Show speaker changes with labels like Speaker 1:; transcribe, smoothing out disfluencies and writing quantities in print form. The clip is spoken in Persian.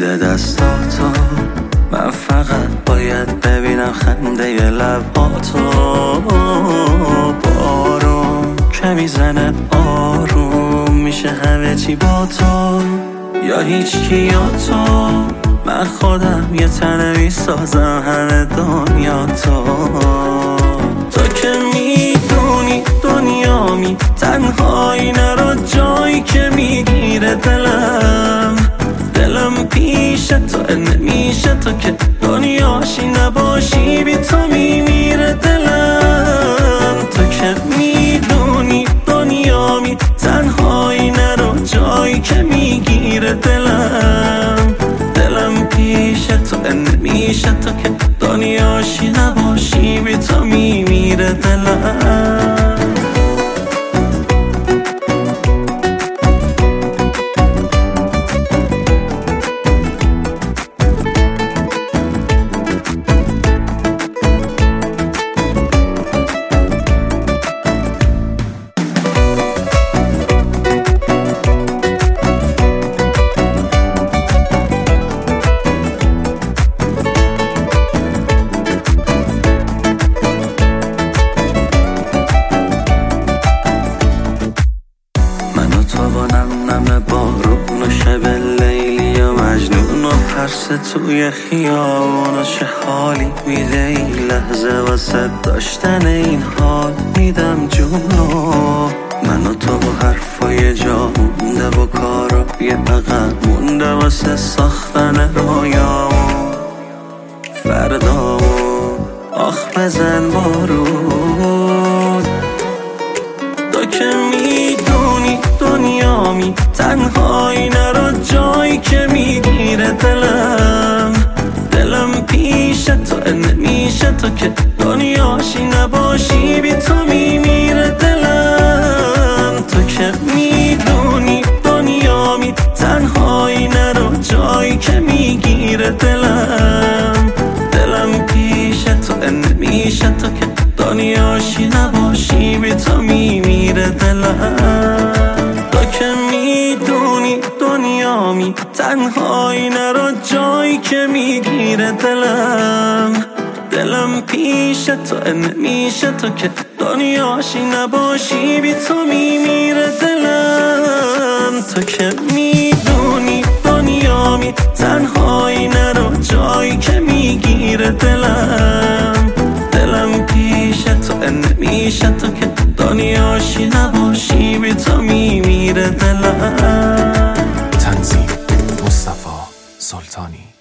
Speaker 1: میده دستاتو. من فقط باید ببینم خنده لباتو. بارون که میزنه آروم میشه همه چی با تو، یا هیچ کی یا تو. من خودم یه تنه میسازم همه دنیا تو. تو که میدونی دنیامی، تنهایی نرو جایی که میگیره دلم پیش تو نمیشه. تو که دنیاشی نباشی بی تو میمیره دلم. تو که میدونی دنیامی، تنهایی نرو جایی که میگیره دلم پیش تو نمیشه. تو که دنیاشی نباشی بی تو میمیره دلم. نم بارون و شب لیلی و مجنون و پرس توی خیابون و چه حالی میده این لحظه واسه داشتن این حال. میدم جونو من و تو و حرفای جا مونده و کارا یه عقب مونده واسه ساختن رویامون فردامون. آخ بزن بارون. تو که میدونی دنیامی، تنهایی نرو جایی که میگیره دلم پیش تو نمیشه. تو که دنیاشی نباشی بی تو میمیره دلم. تو که میدونی دنیامی، تنهایی نرو جایی که میگیره دلم پیش تو نمیشه. تو که دنیاشی نباشی بی تو میمیره دلم. تو که میدونی دنیامی، تنهایی نرو جایی که میگیره دلم پیش تو نمیشه. تو که دنیاشی نباشی بی تو میمیره دلم. تو که میدونی دنیامی، تنهایی نرو جایی که میگیره دلم پیش تو نمیشه. تو که دنیاشی نباشی بی تو میمیره دلم.
Speaker 2: تنظیم مصطفی سلطانی.